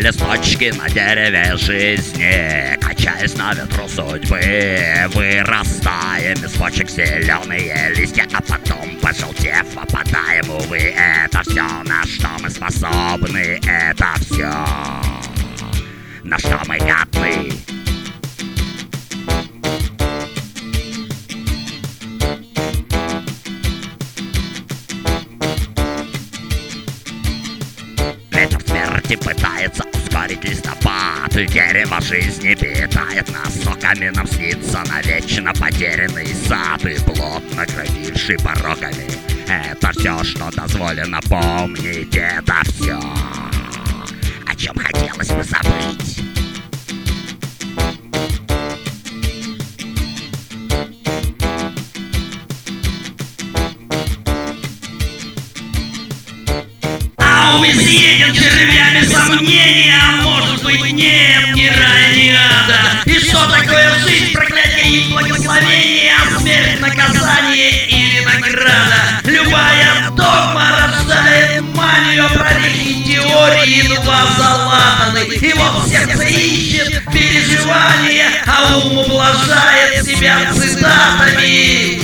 листочки на дереве жизни, качаясь на ветру судьбы, вырастаем из почек зеленые листья, а потом, пожелтев, опадаем, увы. Это все, на что мы способны, это все, на что мы годны. Ветер смерти пытается ускорить листопад, дерево жизни питает нас соками, нам снится навечно потерянный сад и плод, наградивший пороками. Это все, что дозволено помнить, это все, о чем хотелось бы забыть. Изъеден червями сомнения, может быть, нет ни рая, ни ада. И что такое жизнь, проклятие и благословение, смерть, наказание или награда? Любая догма рождает манию, прорехи теории едва залатаны. И вот сердце ищет переживания, а ум ублажает себя цитатами.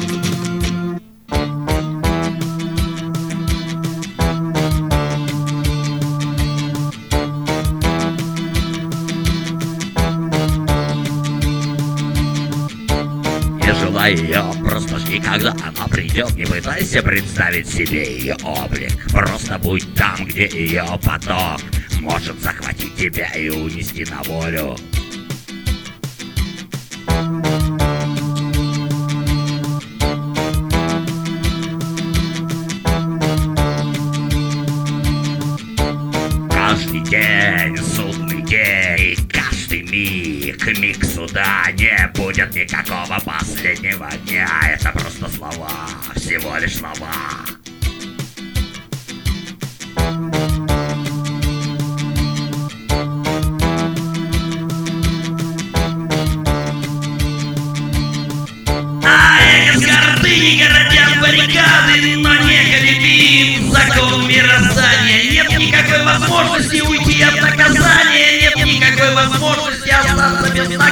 Не желай ее, просто жди, когда она придет. Не пытайся представить себе ее облик, просто будь там, где ее поток может захватить тебя и унести на волю. Каждый день судный день, каждый миг суда, не будет никакого последнего дня. Это просто слова, всего лишь слова. С гордыни городят баррикады, но неколебим закон мироздания. Нет никакой возможности уйти от наказания, нет никакой возможности остаться без